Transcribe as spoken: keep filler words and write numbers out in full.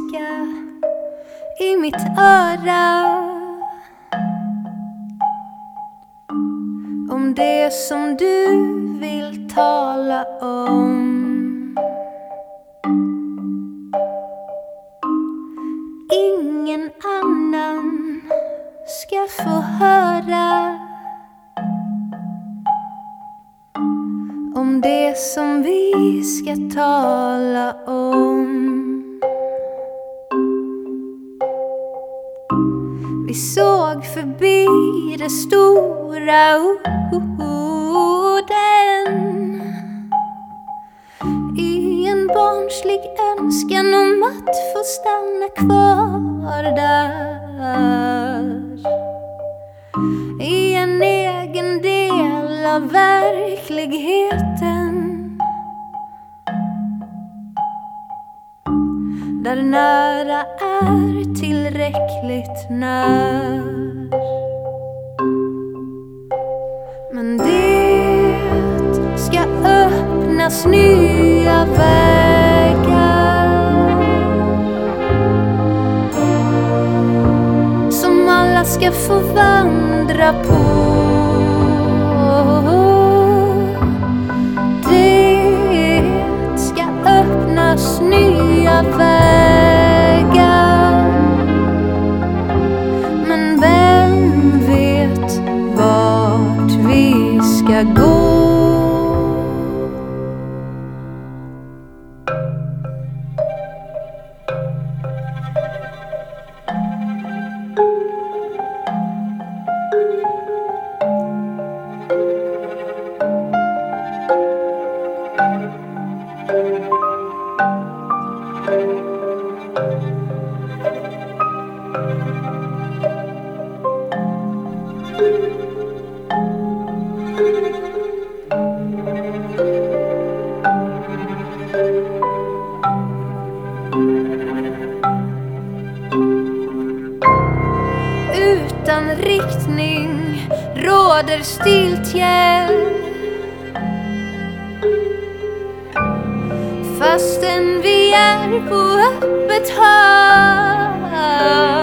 viska i mitt öra om det som du vill tala om. Ingen annan ska få höra om det som vi ska tala om. Vi såg förbi det stora orden i en barnslig önskan om att få stanna kvar där i en egen del av verkligheten, där nära är tillräckligt när. Men det ska öppnas nya vägar som alla ska få vandra på. Det ska öppnas nya vägar, men vem vet vart vi ska gå? Utan riktning råder stiltje, fastän vi är på öppet hav.